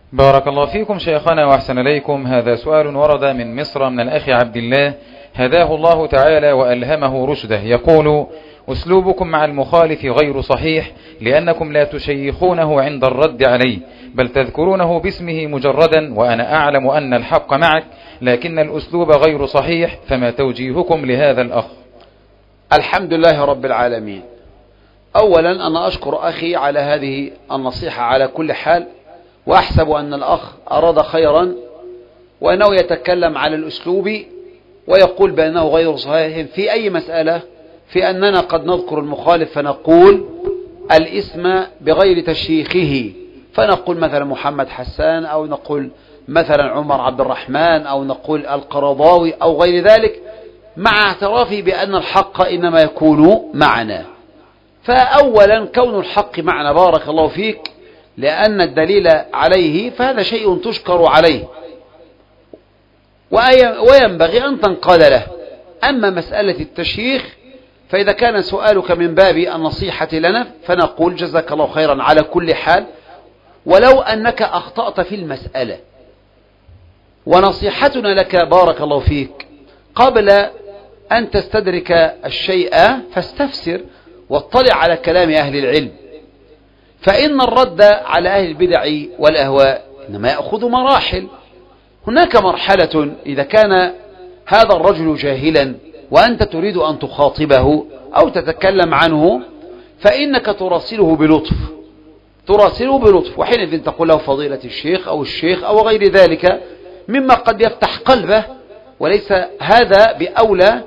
بارك الله فيكم شيخنا وأحسن إليكم. هذا سؤال ورد من مصر من الأخ عبد الله هداه الله تعالى وألهمه رشده، يقول: أسلوبكم مع المخالف غير صحيح، لأنكم لا تشيخونه عند الرد عليه، بل تذكرونه باسمه مجردا، وأنا أعلم أن الحق معك، لكن الأسلوب غير صحيح، فما توجيهكم لهذا الأخ؟ الحمد لله رب العالمين. أولا أنا أشكر أخي على هذه النصيحة على كل حال، وأحسب أن الأخ أراد خيرا، وأنه يتكلم على الأسلوب ويقول بأنه غير صحيح في أي مسألة، في أننا قد نذكر المخالف فنقول الاسم بغير تشييخه، فنقول مثلا محمد حسان، أو نقول مثلا عمر عبد الرحمن، أو نقول القرضاوي أو غير ذلك، مع اعترافي بأن الحق إنما يكون معنا. فأولا كون الحق معنا بارك الله فيك، لأن الدليل عليه فهذا شيء تشكر عليه وينبغي أن تنقاد له. أما مسألة التشييخ فإذا كان سؤالك من باب النصيحة لنا فنقول جزاك الله خيرا على كل حال، ولو أنك أخطأت في المسألة، ونصيحتنا لك بارك الله فيك قبل أن تستدرك الشيء فاستفسر واطلع على كلام أهل العلم، فإن الرد على أهل البدع والأهواء إنما يأخذ مراحل. هناك مرحلة إذا كان هذا الرجل جاهلا وأنت تريد أن تخاطبه أو تتكلم عنه، فإنك تراسله بلطف، وحينئذ تقول له فضيلة الشيخ أو الشيخ أو غير ذلك مما قد يفتح قلبه، وليس هذا بأولى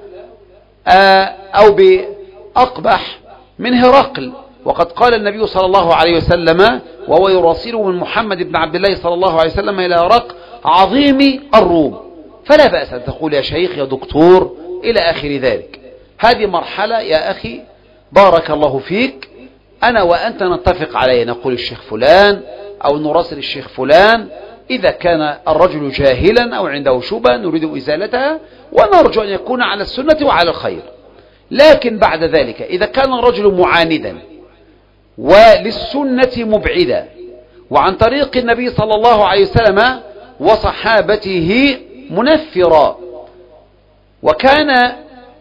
أو بأقبح من هرقل. وقد قال النبي صلى الله عليه وسلم وهو يراسله من محمد بن عبد الله صلى الله عليه وسلم إلى هرقل عظيم الروم، فلا بأس أن تقول يا شيخ يا دكتور إلى آخر ذلك. هذه مرحلة يا أخي بارك الله فيك أنا وأنت نتفق عليه، نقول الشيخ فلان أو نراسل الشيخ فلان إذا كان الرجل جاهلا أو عنده شبهة نريد إزالتها، ونرجو أن يكون على السنة وعلى الخير. لكن بعد ذلك إذا كان الرجل معاندا وللسنة مبعدا وعن طريق النبي صلى الله عليه وسلم وصحابته منفرا، وكان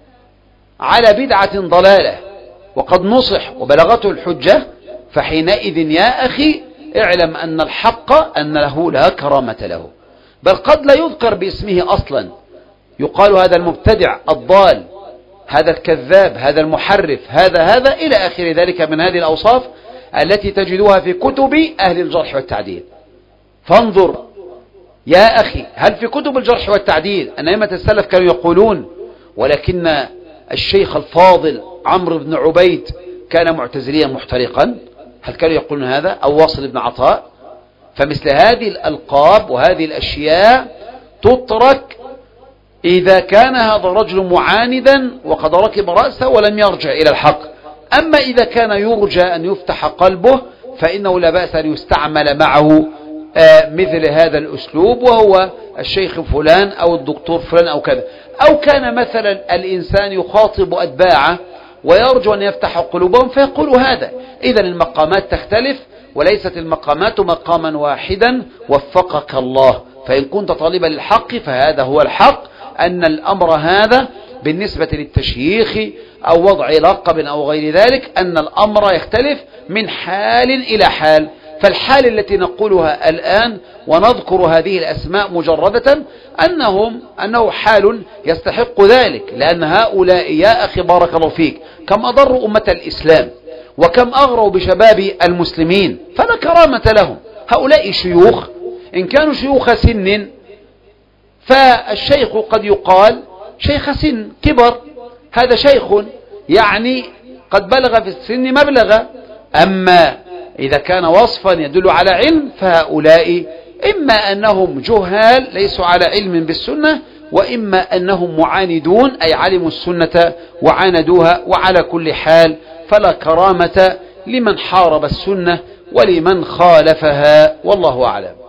على بدعة ضلالة وقد نصح وبلغته الحجة، فحينئذ يا أخي اعلم أن الحق أن له لا كرامة له، بل قد لا يذكر باسمه أصلا، يقال هذا المبتدع الضال، هذا الكذاب، هذا المحرف، هذا إلى آخر ذلك من هذه الأوصاف التي تجدوها في كتب أهل الجرح والتعديل. فانظر يا أخي، هل في كتب الجرح والتعديل أن أئمة السلف كانوا يقولون ولكن الشيخ الفاضل عمرو بن عبيد كان معتزليا محترقا؟ هل كانوا يقولون هذا؟ أو واصل بن عطاء؟ فمثل هذه الألقاب وهذه الأشياء تترك إذا كان هذا الرجل معاندا وقد ركب رأسه ولم يرجع إلى الحق. أما إذا كان يرجى أن يفتح قلبه فإنه لا بأس أن يستعمل معه مثل هذا الأسلوب، وهو الشيخ فلان أو الدكتور فلان أو كذا. أو كان مثلا الإنسان يخاطب أتباعه ويرجو أن يفتح قلوبهم فيقول هذا. إذن المقامات تختلف، وليست المقامات مقاما واحدا وفقك الله. فإن كنت طالبا للحق فهذا هو الحق، أن الأمر هذا بالنسبة للتشييخ أو وضع لقب أو غير ذلك أن الأمر يختلف من حال إلى حال. فالحال التي نقولها الآن ونذكر هذه الأسماء مجردة أنه حال يستحق ذلك، لأن هؤلاء يا أخي بارك الله فيك كم أضروا أمة الإسلام وكم أغروا بشباب المسلمين، فلا كرامة لهم. هؤلاء شيوخ، إن كانوا شيوخ سن فالشيخ قد يقال شيخ سن كبر، هذا شيخ يعني قد بلغ في السن مبلغا. أما إذا كان وصفا يدل على علم فهؤلاء إما أنهم جهال ليسوا على علم بالسنة، وإما أنهم معاندون أي علموا السنة وعاندوها. وعلى كل حال فلا كرامة لمن حارب السنة ولمن خالفها، والله أعلم.